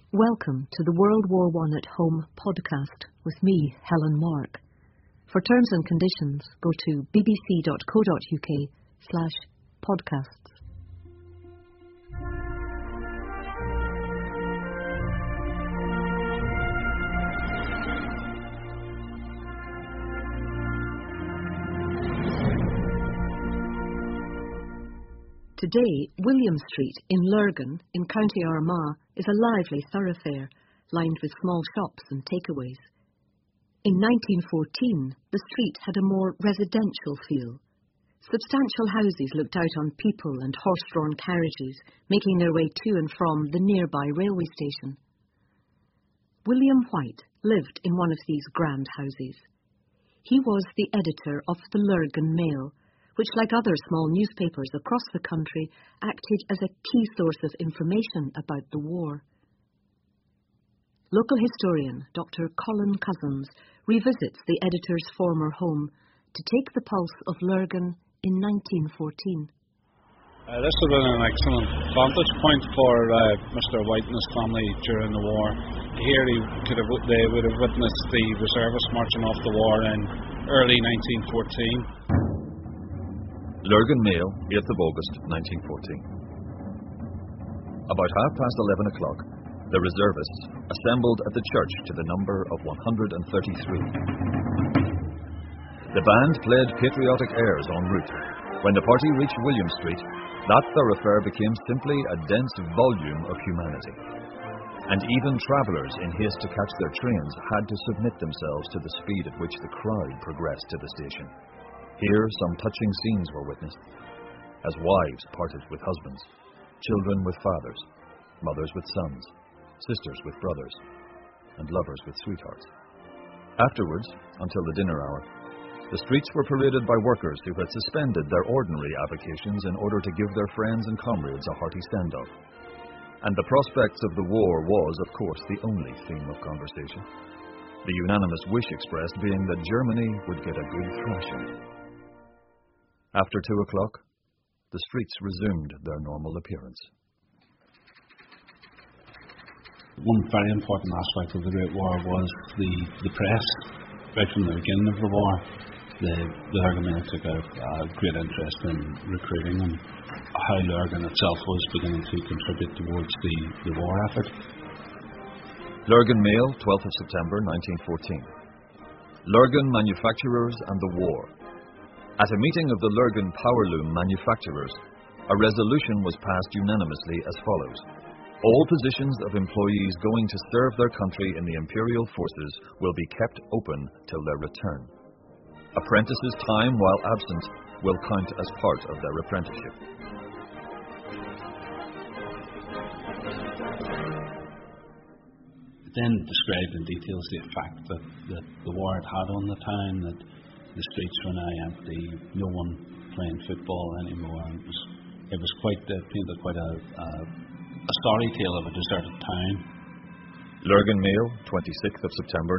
Welcome to the World War I at Home podcast with me, Helen Mark. For terms and conditions, go to bbc.co.uk/podcasts. Today, William Street in Lurgan in County Armagh is a lively thoroughfare, lined with small shops and takeaways. In 1914, the street had a more residential feel. Substantial houses looked out on people and horse-drawn carriages making their way to and from the nearby railway station. William White lived in one of these grand houses. He was the editor of the Lurgan Mail, which, like other small newspapers across the country, acted as a key source of information about the war. Local historian Dr. Colin Cousins revisits the editor's former home to take the pulse of Lurgan in 1914. This would have been an excellent vantage point for Mr. White and his family during the war. Here they would have witnessed the reservists marching off the war in early 1914. Lurgan Mail, 8th of August 1914. About 11:30, the reservists assembled at the church to the number of 133. The band played patriotic airs en route. When the party reached William Street, that thoroughfare became simply a dense volume of humanity. And even travellers in haste to catch their trains had to submit themselves to the speed at which the crowd progressed to the station. Here some touching scenes were witnessed, as wives parted with husbands, children with fathers, mothers with sons, sisters with brothers, and lovers with sweethearts. Afterwards, until the dinner hour, the streets were paraded by workers who had suspended their ordinary avocations in order to give their friends and comrades a hearty standoff. And the prospects of the war was, of course, the only theme of conversation, the unanimous wish expressed being that Germany would get a good thrashing. After 2 o'clock, the streets resumed their normal appearance. One very important aspect of the Great War was the press. Right from the beginning of the war, the Lurgan Mail took a great interest in recruiting and how Lurgan itself was beginning to contribute towards the war effort. Lurgan Mail, 12th of September 1914. Lurgan Manufacturers and the War. At a meeting of the Lurgan Powerloom manufacturers, a resolution was passed unanimously as follows. All positions of employees going to serve their country in the Imperial forces will be kept open till their return. Apprentices' time while absent will count as part of their apprenticeship. It then described in details the effect that the war had had on the town, that the streets were now empty, no one playing football anymore. It was painted quite a sorry tale of a deserted town. Lurgan Mail, 26th of September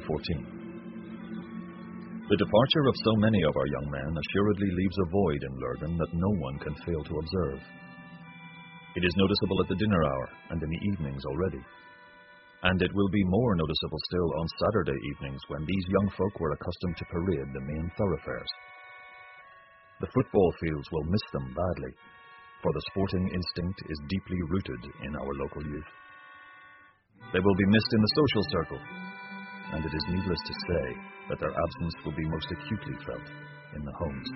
1914. The departure of so many of our young men assuredly leaves a void in Lurgan that no one can fail to observe. It is noticeable at the dinner hour and in the evenings already. And it will be more noticeable still on Saturday evenings when these young folk were accustomed to parade the main thoroughfares. The football fields will miss them badly, for the sporting instinct is deeply rooted in our local youth. They will be missed in the social circle, and it is needless to say that their absence will be most acutely felt in the homes.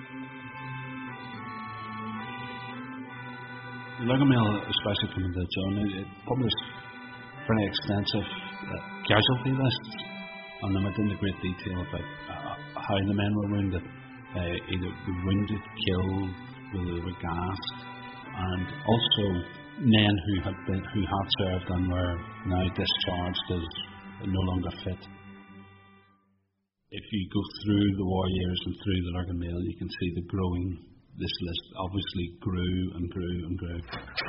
Lurgan Mail, especially coming to its own, it published very extensive casualty lists, and they went into great detail about how the men were wounded, either wounded, killed, whether they were gassed, and also men who had served and were now discharged as no longer fit. If you go through the war years and through the Lurgan Mail, you can see this list obviously grew and grew and grew.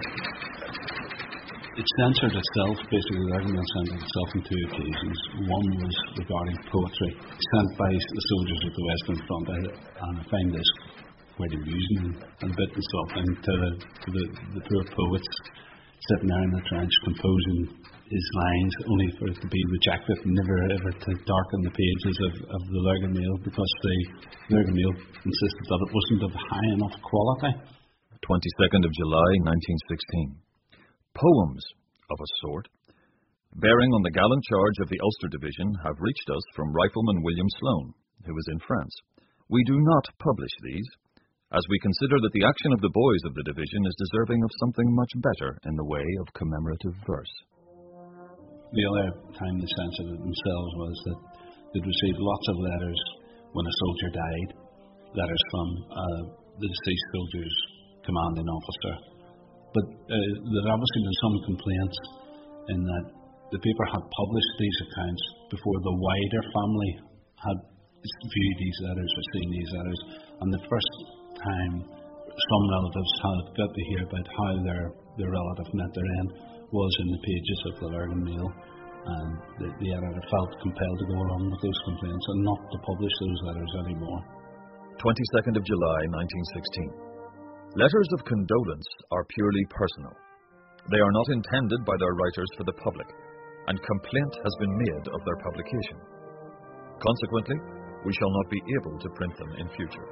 It censored itself, basically the Lurgan Mail censored itself on 2 occasions. One was regarding poetry sent by the soldiers at the Western Front, and I find this quite amusing and a bit insulting to the poor poets sitting there in the trench composing his lines only for it to be rejected and never ever to darken the pages of the Lurgan Mail, because the Lurgan Mail insisted that it wasn't of high enough quality. 22nd of July 1916. Poems of a sort, bearing on the gallant charge of the Ulster Division, have reached us from Rifleman William Sloan, who is in France. We do not publish these, as we consider that the action of the boys of the division is deserving of something much better in the way of commemorative verse. The other time they censored it themselves was that they'd received lots of letters when a soldier died, letters from the deceased soldier's commanding officer. But there'd obviously been some complaints in that the paper had published these accounts before the wider family had viewed these letters or seen these letters, and the first time some relatives had got to hear about how their relative met their end was in the pages of the Lurgan Mail, and the editor felt compelled to go along with those complaints and not to publish those letters anymore. 22nd of July 1916. Letters of condolence are purely personal. They are not intended by their writers for the public, and complaint has been made of their publication. Consequently, we shall not be able to print them in future.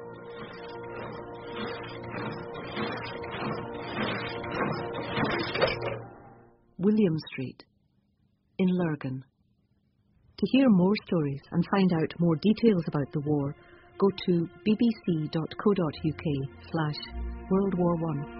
William Street in Lurgan. To hear more stories and find out more details about the war, go to bbc.co.uk/World War I.